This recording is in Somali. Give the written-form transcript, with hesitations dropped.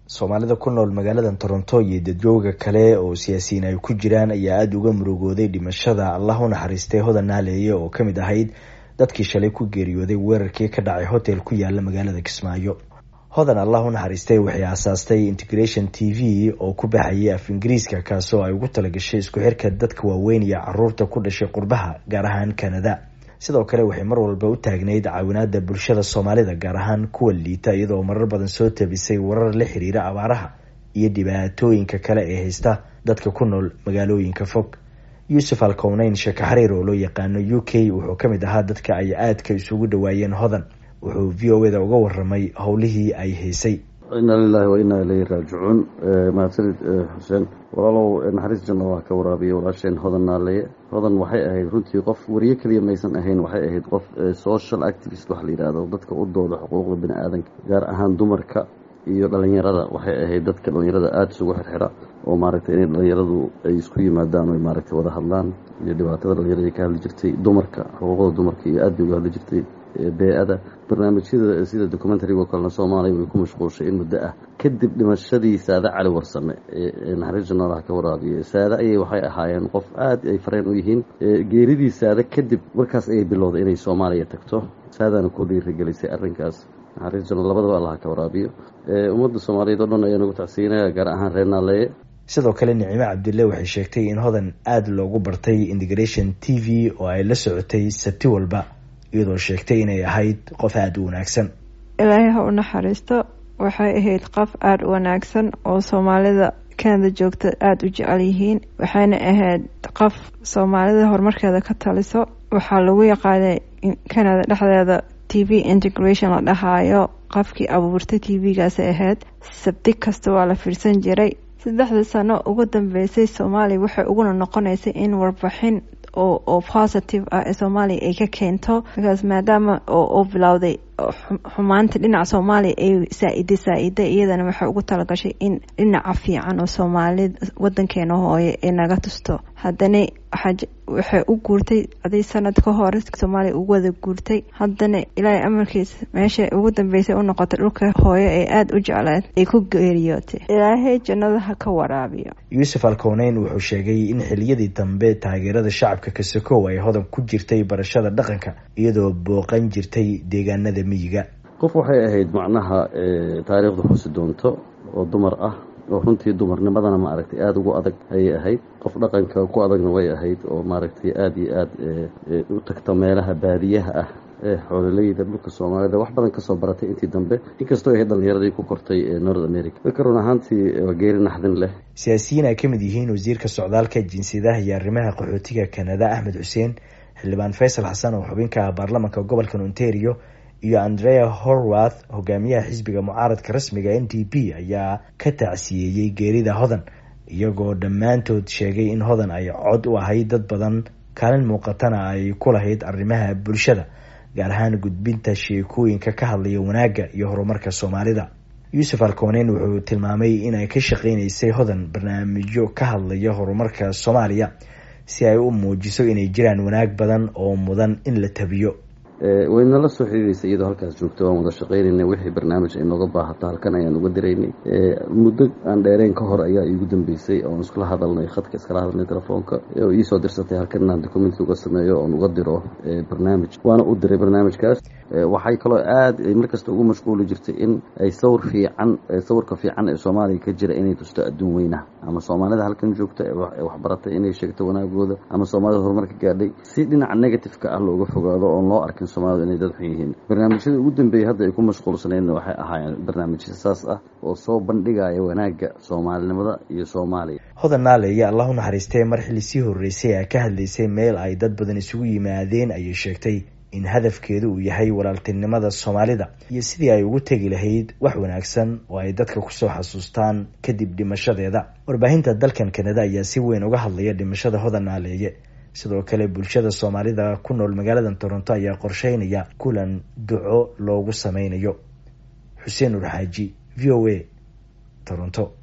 Soomaalida ku nool magaalada Toronto iyo dadweynaha kale oo siyaasiyiin ay ku jiraan ayaa aad uga murugooday dhimashada Allah u naxariistay Hodan Naaleeye oo kamid ahayd dadkii shalay ku geeriyooday weerarkii ka dhacay hotel ku yaala magaalada Kismaayo. Hodan Allah u naxariistay waxay aasaastay Integration TV oo ku baxayay af Ingiriiska kaasoo ay ugu talagashay isku xirka dadka waaweyn iyo carruurta ku dhashay qurbaha gaar ahaan Canada. sidoo kale waxay mar walba u taagneyd caawinaada bulshada Soomaalida gaar ahaan kuwa liita iyadoo marar badan soo tabisay warar la xiriira abaaraha iyo dhibaatooyinka kale ee haysta dadka ku nool magaalooyinka fog. Yusuf Alkownayn Sheekh Xariir oo loo yaqaano UK wuxuu kamid ahaa dadka ay aadka isugu dhawaayeen Hodan. wuxuu VOA-da uga waramay howlihii ay haysay. inna lillahi wa inna ilayhi raaji'uun. mahadsanid Xuseen. walaalow naxariis janno waa ka waraabiye walaasheen Hodan Naaleeye. Hodan waxay ahayd runtii qof wariye kaliya maysan ahayn, waxay ahayd qof social activist wax la yiraahdo, dadka u dooda xuquuqda bini'aadanka gaar ahaan dumarka iyo dhalinyarada. waxay ahayd dadka dhalinyarada aad isugu xirxira oo maaragtay inay dhalinyaradu ay isku yimaadaan oo maaragtay wada hadlaan iyo dhibaatada dhalinyarada ka hadli jirtay, dumarka xuquuqda dumarka iyo aad uga hadli jirtay bee'ada. barnaamijyada sida documentary-ga kalena Soomaaliya way ku mashquulshay in muddo ah kadib dhimashadii Saada Cali Warsame ee naxariis janno ka waraabiye. Saada ayay waxay ahaayeen qof aad ay fareen u yihiin. geeridii Saada kadib markaas ay bilowday inay Soomaaliya tagto. Saadana ku dhiirigelisay arrinkaas. naxariis janno labadaba Allah ka waraabiyo. ummadda Soomaaliyeed oo dhan ayaa nagu tacsiinaya gaar ahaan reer Naaleeye. sidoo kale Nicimo Cabdille waxay sheegtay in Hodan aad loogu bartay Integration TV oo ay la socotay sabti walba iyadoo sheegtay inay ahayd qof aad u wanaagsan. Ilaahay ha u naxariisto. waxay ahayd qof aad u wanaagsan oo Soomaalida Canada joogta aad u jecel yihiin. waxayna ahayd qof Soomaalida horumarkeeda ka taliso. waxaa lagu yaqaanay Canada dhexdeeda TV Integration la dhahayo. qofkii abuurtay TV-gaas ahayd sabti kasta waa la fiirsan jiray. 3 sano ugu dambeysay Soomaaliya waxay ugu noqonaysay in warbixin oo positive ah ee Soomaaliya ay ka keento because maadaama oo bilowday xumaanta dhinaca Soomaaliya ay saa'iday iyadana waxay ugu talagashay in dhinaca fiican oo Soomaalida wadankeena hooyo ay naga tusto. haddana waxay u guurtay aday sanad ka hor Soomaaliya ugu wada guurtay. haddana ilaahay amarkiisa meesha ugu dambeysay u noqotay dhulka hooyo ay aad u jeclayd ay ku geeriyootay. ilaahay jannada ha ka waraabiyo. Yusuf Alkownayn wuxuu sheegay in xilliyadii dambe taageerada shacabka ka sokow ay Hodan ku jirtay barashada dhaqanka iyadoo booqan jirtay deegaanada miyiga. qof waxay ahayd macnaha taariikhda xusi doonto oo dumar ah oo runtii dumarnimadana ma aragtay aad ugu adag ayay ahayd. qof dhaqanka ku adagna way ahayd oo maaragtay aad iyo aad u tagta meelaha baadiyaha ah xoololeyda dhulka Soomaalida wax badan ka soo baratay intii dambe inkastoo ay dhalinyaradii ku kortay North America. run ahaantii waa geeri naxdin leh. siyaasiyiin ay kamid yihiin wasiirka socdaalka jinsiyadaha iyo arrimaha qaxootiga Canada Ahmed Xuseen, xildhibaan Faysal Xasan oo xubinka baarlamaanka gobolka Ontario iyo Andrea Horwath hogaamiyaha xisbiga mucaaradka rasmiga NDP ayaa ka tacsiyeeyay geerida Hodan iyagoo dhammaantood sheegay in Hodan ay cod u ahayd dad badan kaalin muuqatana ay ku lahayd arrimaha bulshada gaar ahaan gudbinta sheekooyinka ka hadlaya wanaagga iyo horumarka Soomaalida. Yusuf Alkownayn wuxuu tilmaamay in ay ka shaqeynaysay Hodan barnaamijyo ka hadlaya horumarka Soomaaliya si ay u muujiso inay jiraan wanaag badan oo mudan in la tabiyo. wayna la soo xiriirisay iyadoo halkaas joogto waan wada shaqeynay wixii barnaamij ay nooga baahato halkan ayaan uga direynay. muddo aan dheereen ka hor ayaa iigu dambeysay oo iskula hadalnay khadka iskala hadalnay telefoonka oo ii soo dirsatay halkan inaan documentary uga sameeyo oo uga diro barnaamij. waana u diray barnaamijkaas. waxay kaloo aad markasta ugu mashquuli jirtay in ay sawirka fiican ee Soomaaliya ka jira inay tusto adduun weynaha ama Soomaalida halkan joogta ee wax baratay inay sheegto wanaagooda ama Soomaalida horumarka gaadhay si dhinaca negative-ka ah looga fogaado oo loo arkin Soomaalida inay dad xun yihiin. barnaamijyada ugu dambeeyay hadda ay ku mashquulsaneen waxay ahaayeen barnaamijyo saas ah oo soo bandhigaya wanaagga Soomaalinimada iyo Soomaaliya. Hodan Naaleeye Allah u naxariistay mar xilli sii horeysay ay ka hadlaysay meel ay dad badan isugu yimaadeen ayay sheegtay in hadafkeedu uu yahay walaaltinimada Soomaalida iyo sidii ay ugu tagi lahayd wax wanaagsan oo ay dadka ku soo xasuustaan kadib dhimashadeeda. warbaahinta dalkan Canada ayaa si weyn uga hadlaya dhimashada Hodan Naaleeye. sidoo kale bulshada Soomaalida ku nool magaalada Toronto ayaa qorsheynaya kulan duco loogu sameynayo. Xuseen Urxaaji, VOA, Toronto.